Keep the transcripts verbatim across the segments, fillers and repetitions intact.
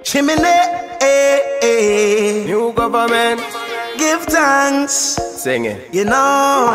Chimney, eh, eh. New government. Give thanks. Sing it. You know.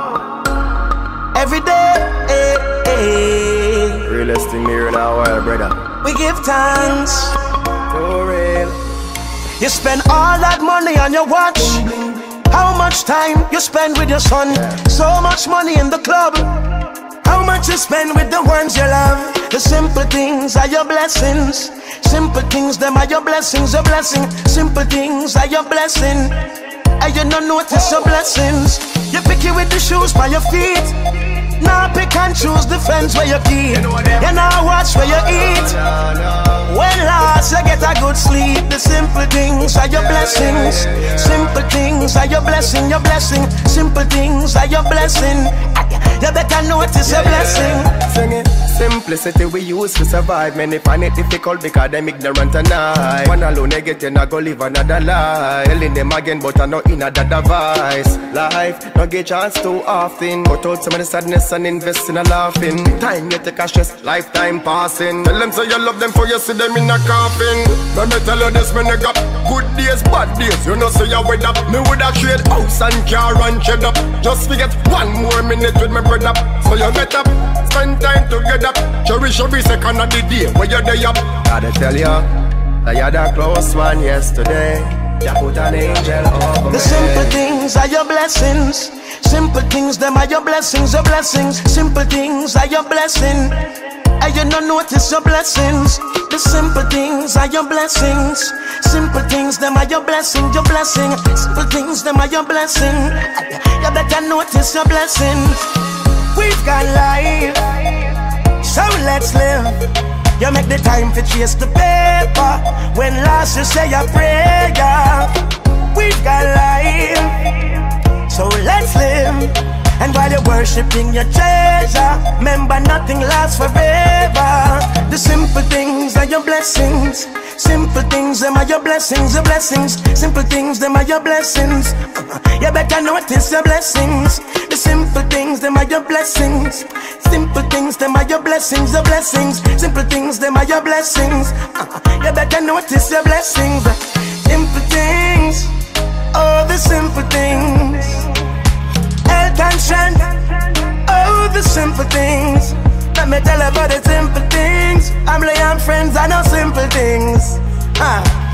Every day, eh, eh. Realest thing here in our world, brother. We give thanks. For real. You spend all that money on your watch. How much time you spend with your son? So much money in the club. How much you spend with the ones you love? The simple things are your blessings. Simple things, them are your blessings, your blessing. Simple things are your blessing. And you don't notice your blessings. You pick it with the shoes by your feet. Now pick and choose the friends where you keep. You now watch where you eat. When last you get a good sleep. The simple things are your blessings. Simple things are your blessing, your blessing. Simple things are your blessing. You better notice your blessing. Sing it. Simplicity we use to survive. Many find it difficult because them ignorant and I. One alone they get in, I go live another life. Telling them again but I know in a device. Life, no get chance too often. Cut out some of the sadness and invest in a laughing. Time you take a stress, lifetime passing. Tell them say you love them for you see them in a coffin. Let me tell you this, man, I got good days, bad days. You know say you with up. Me woulda trade house and car and shed up. Just forget one more minute with my brother. So you get up, spend time together. Cherish every second of the day where you're there up. Gotta tell you, that you're the close one yesterday. You put an angel over me. The simple things are your blessings. Simple things, them are your blessings, your blessings. Simple things are your blessing. And you don't notice your blessings. The simple things are your blessings. Simple things, them are your blessing, your blessing. Simple things, them are your blessing. You better notice your blessings. We've got life, so let's live. You make the time to chase the paper. When last you say a prayer. We've got life, so let's live. And while you're worshipping your treasure, remember nothing lasts forever. The simple things are your blessings. Simple things, them are your blessings, your blessings. Simple things, them are your blessings. You better notice your blessings. The simple things, them are your blessings. Simple things, them are your blessings, your blessings. Simple things, them are your blessings. You better notice your blessings. Simple things, oh the simple things. Health and strength, oh the simple things. Let me tell you about the simple things. I'm laying friends, I know simple things. Ah.